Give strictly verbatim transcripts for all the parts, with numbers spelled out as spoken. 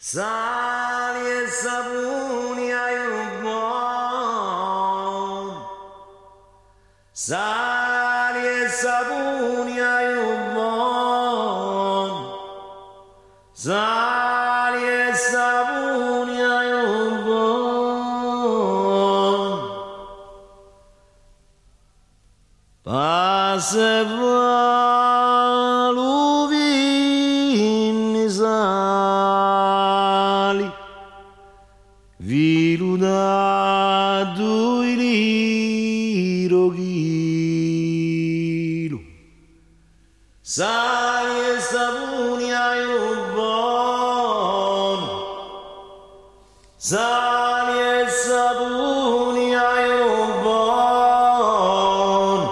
Sali e saponi hai un buon, sali e saponi hai un buon, sali e saponi hai un buon. Passa e va l'uvini sali, vilu da due liro chilo. Sali e saponi hai un buono, sali e saponi hai un buono.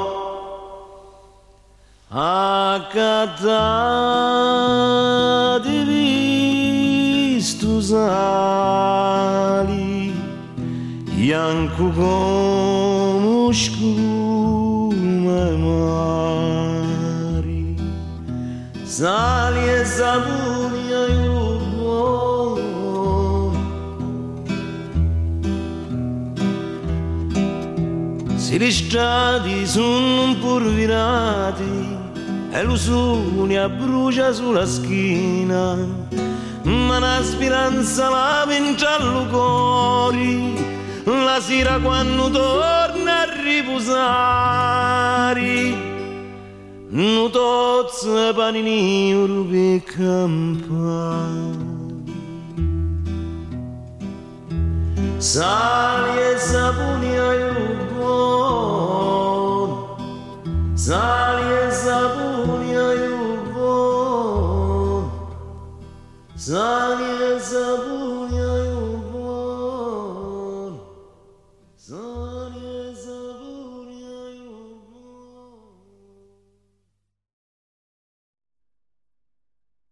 Accattati visto sali, bianco come schiuma mari. Sali e saponi hai un buono, se le strade sono un po' virate e lo sole abbrucia sulla schiena, ma la speranza la vince al cuore, la sera quando torna a riposare, non tozza panini per campare. Sali e saponi hai un buono, sali e saponi hai un buono, sali e saponi hai un buono.